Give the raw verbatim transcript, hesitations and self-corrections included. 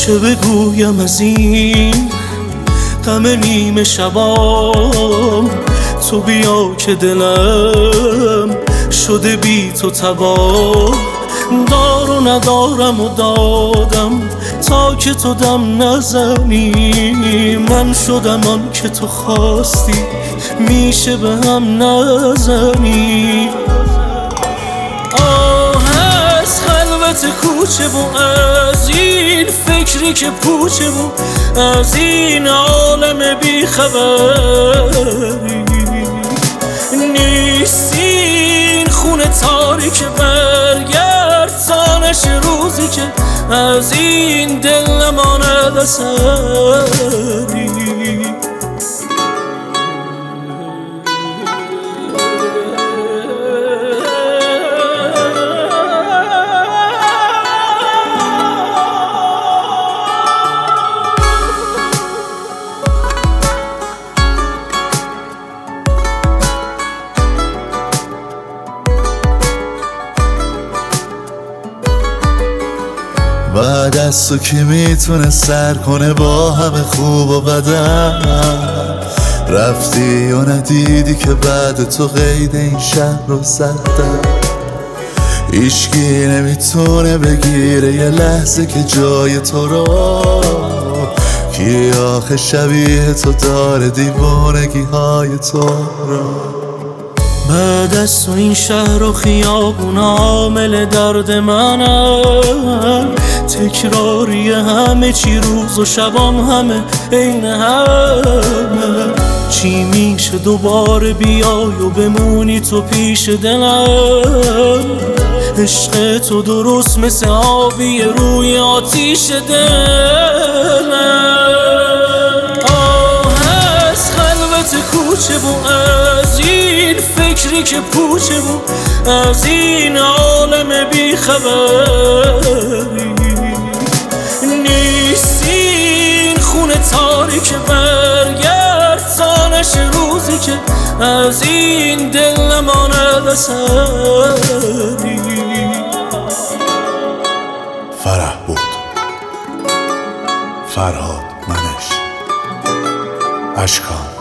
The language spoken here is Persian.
چه بگویم از این غم نیمه شبام؟ تو بیا که دلم شده بی تو تباه. دار و ندارم و دادم تا که تو دم نزنی. من شدم آن که تو خواستی، میشه به هم نزنی. آه از خلوت کوچه و از این فکری که پوچه و از این عالم بی خبری، نیستی این خون تاریک برگرد تا نشه روزی که از این دل نماند اثری. بعد از تو کی میتونه سر کنه با همه خوب و بدم؟ رفتی و ندیدی که بعد تو قید این شهر رو زدم. هیچکی نمیتونه بگیره یه لحظه که جای تو رو. کی آخه شبیه تو داره دیوانگی های تو رو؟ بعد از تو این شهر و خیابون عامل درد منم. تکراری همه چی روز و شبام همه عین همه. چی میشه دوباره بیای و بمونی تو پیش دلم؟ عشق تو درست مثل آبی روی آتیش دلم. آه از خلوت کوچه و از این فکری که پوچه و از این عالم بی خبری، نیستی این خون تاریک برگرد تا نشه روزی که از این دل نماند اثری. فرح بود، فرهاد منش، اشکان